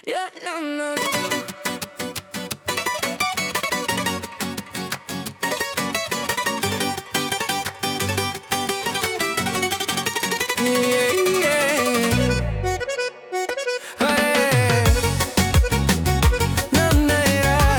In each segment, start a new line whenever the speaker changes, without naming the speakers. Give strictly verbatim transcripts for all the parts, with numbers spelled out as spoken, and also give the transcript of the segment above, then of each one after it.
Yeah, no, no. Yeah, yeah. Hey. No, no, yeah.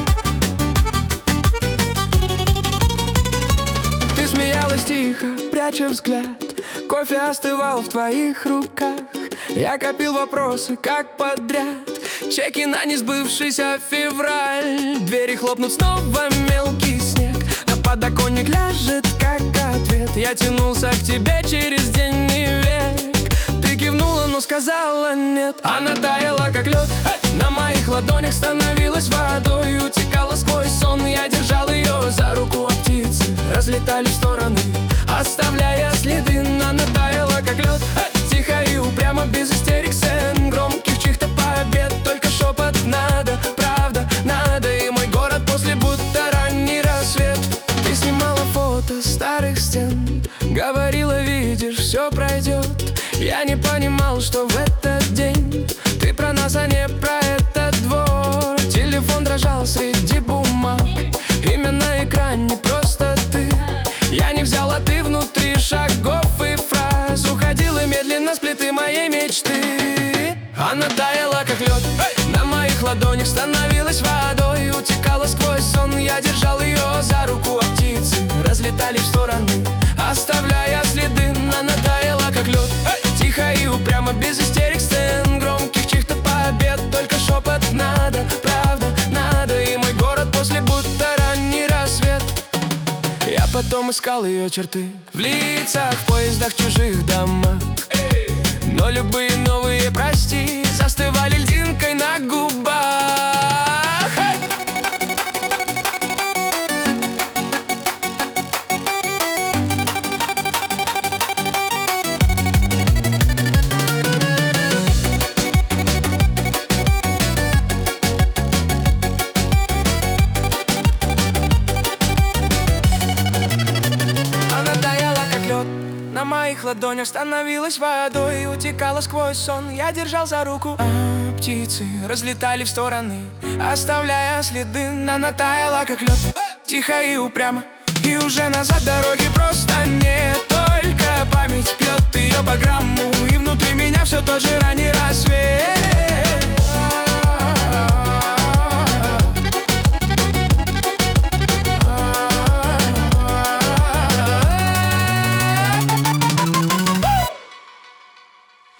Ты смеялась тихо, пряча взгляд. Кофе остывал в твоих руках. Я копил вопросы, как подряд. Чеки на несбывшийся февраль. Двери хлопнут снова, мелкий снег. На подоконник ляжет, как ответ. Я тянулся к тебе через день и век. Ты кивнула, но сказала нет. Она таяла, как лед. На моих ладонях становилась водой. Утекала сквозь сон. Я держал ее за руку, а птицы разлетали в стороны, оставляя следы. Она таяла, как лед. Тихо и упрямо, без истерик, сцен громких чьих-то побед. Только шепот надо, правда надо. И мой город после будто ранний рассвет. Ты снимала фото старых стен, говорила, видишь, все пройдет. Я не понимал, что в этот день ты про нас, а не про этот двор. Телефон дрожал среди бумаг, имя на экране просто ты. Я не взял, а ты внутри шагов и фраз. Уходила медленно с плиты моей мечты. Она таяла, как лед. На моих ладонях становилась водой. Утекала сквозь сон. Я держал ее за руку, а птицы разлетали в стороны, оставляя следы. Она таяла, как лед. Тихо и упрямо, без истерик, сцен громких чьих-то побед. Только шепот надо, правда надо. И мой город после будто ранний рассвет. Я потом искал ее черты в лицах, в поездах, в чужих домах. Но любые новые прости застывали льдинкой на губах. На моих ладонях становилась водой. Утекала сквозь сон. Я держал за руку, а птицы разлетали в стороны, оставляя следы. Она таяла, как лед. Тихо и упрямо. И уже назад дороги просто нет. Только память пьет ее по грамму. И внутри меня все тот же ранний рассвет.